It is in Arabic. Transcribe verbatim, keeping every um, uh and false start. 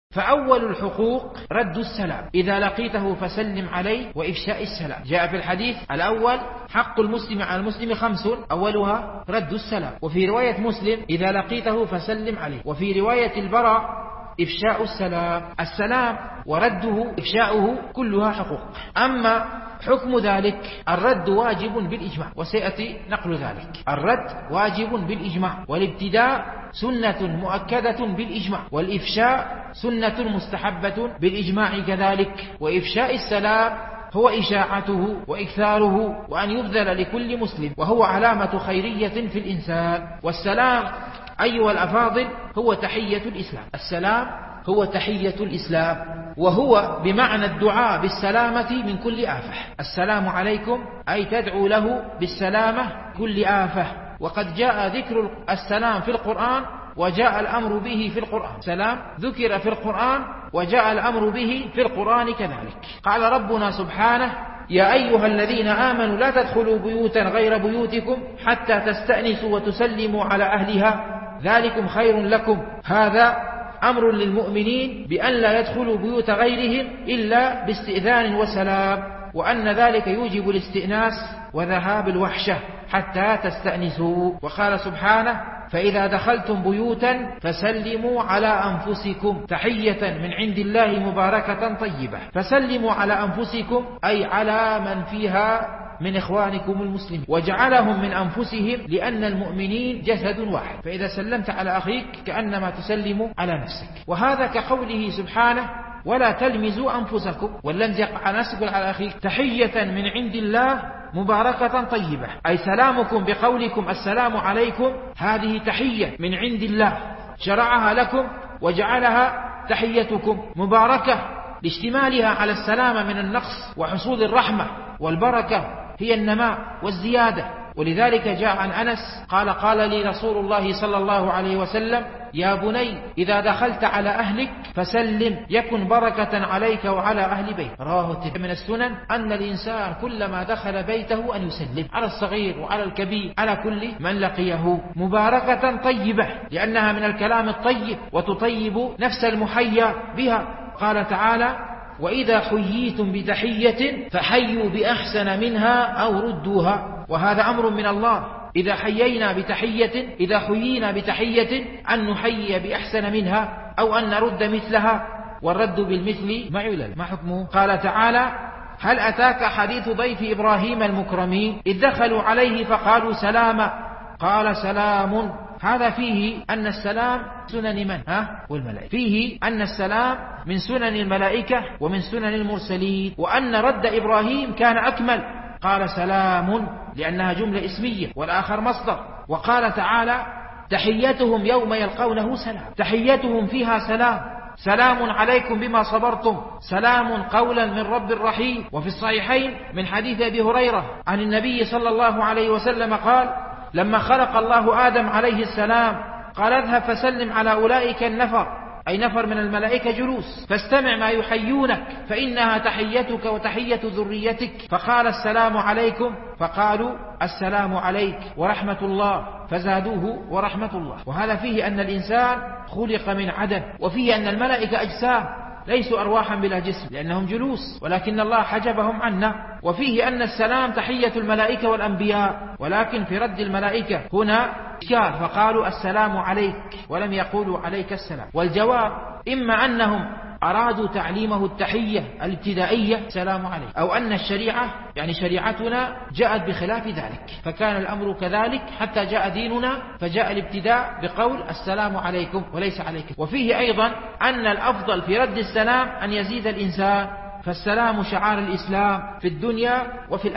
فأول الحقوق رد السلام، إذا لقيته فسلم عليه وإفشاء السلام. جاء في الحديث الأول حق المسلم على المسلم خمس، أولها رد السلام. وفي رواية مسلم إذا لقيته فسلم عليه. وفي رواية البراء إفشاء السلام. السلام ورده إفشاؤه كلها حقوق. أما حكم ذلك الرد واجب بالإجماع، وسيأتي نقل ذلك. الرد واجب بالإجماع، والابتداء سنة مؤكدة بالإجماع، والإفشاء سنة مستحبة بالإجماع كذلك. وإفشاء السلام هو إشاعته وإكثاره وأن يبذل لكل مسلم، وهو علامة خيرية في الإنسان. والسلام أيها الأفاضل هو تحية الإسلام. السلام هو تحية الإسلام، وهو بمعنى الدعاء بالسلامة من كل آفة. السلام عليكم أي تدعو له بالسلامة كل آفة. وقد جاء ذكر السلام في القرآن وجاء الأمر به في القرآن. سلام ذكر في القرآن وجاء الأمر به في القرآن كذلك. قال ربنا سبحانه: يا أيها الذين آمنوا لا تدخلوا بيوتا غير بيوتكم حتى تستأنسوا وتسلموا على أهلها ذلكم خير لكم. هذا أمر للمؤمنين بأن لا يدخلوا بيوت غيرهم إلا باستئذان وسلام، وأن ذلك يوجب الاستئناس وذهاب الوحشة حتى تستأنسوا. وقال سبحانه: فإذا دخلتم بيوتا فسلموا على أنفسكم تحية من عند الله مباركة طيبة. فسلموا على أنفسكم أي على من فيها من إخوانكم المسلمين، وجعلهم من أنفسهم لأن المؤمنين جسد واحد. فإذا سلمت على أخيك كأنما تسلم على نفسك. وهذا كقوله سبحانه: ولا تلمزوا أنفسكم. واللمز يقع نسب على أخيك. تحية من عند الله مباركة طيبة، أي سلامكم بقولكم السلام عليكم هذه تحية من عند الله شرعها لكم وجعلها تحيتكم مباركة لاشتمالها على السلامة من النقص وحصول الرحمة، والبركة هي النماء والزيادة. ولذلك جاء عن أنس قال: قال لي رسول الله صلى الله عليه وسلم: يا بني إذا دخلت على أهلك فسلم يكن بركة عليك وعلى أهل بيت. رواه. من السنن أن الإنسان كلما دخل بيته أن يسلم على الصغير وعلى الكبير على كل من لقيه مباركة طيبة، لأنها من الكلام الطيب وتطيب نفس المحيا بها. قال تعالى: وإذا حييتم بتحية فحيوا بأحسن منها أو ردوها. وهذا أمر من الله. إذا حيينا بتحية إذا حيينا بتحية أن نحيي بأحسن منها أو أن نرد مثلها، والرد بالمثل ما علل. ما حكمه؟ قال تعالى: هل أتاك حديث ضيف إبراهيم المكرمين إذ دخلوا عليه فقالوا سلاما قال سلام. هذا فيه أن السلام سنن من؟ ها؟ والملائكة. فيه أن السلام من سنن الملائكة ومن سنن المرسلين، وأن رد إبراهيم كان أكمل. قال سلام لأنها جملة اسمية والآخر مصدر. وقال تعالى: تحيتهم يوم يلقونه سلام. تحيتهم فيها سلام. سلام عليكم بما صبرتم، سلام قولا من رب رحيم. وفي الصحيحين من حديث أبي هريرة عن النبي صلى الله عليه وسلم قال: لما خلق الله آدم عليه السلام قال: اذهب فسلم على أولئك النفر، أي نفر من الملائكة جلوس، فاستمع ما يحيونك فإنها تحيتك وتحية ذريتك. فقال: السلام عليكم، فقالوا: السلام عليك ورحمة الله، فزادوه ورحمة الله. وهذا فيه أن الإنسان خلق من عدم، وفيه أن الملائكة أجسام ليسوا أرواحا بلا جسم لأنهم جلوس، ولكن الله حجبهم عنا. وفيه أن السلام تحية الملائكة والأنبياء، ولكن في رد الملائكة هنا إشكال، فقالوا: السلام عليك ولم يقولوا عليك السلام. والجواب إما أنهم أرادوا تعليمه التحية الابتدائية سلام عليك، أو أن الشريعة يعني شريعتنا جاءت بخلاف ذلك، فكان الأمر كذلك حتى جاء ديننا فجاء الابتداء بقول السلام عليكم وليس عليكم. وفيه أيضا أن الأفضل في رد السلام أن يزيد الإنسان، فالسلام شعار الإسلام في الدنيا وفي الآخرة.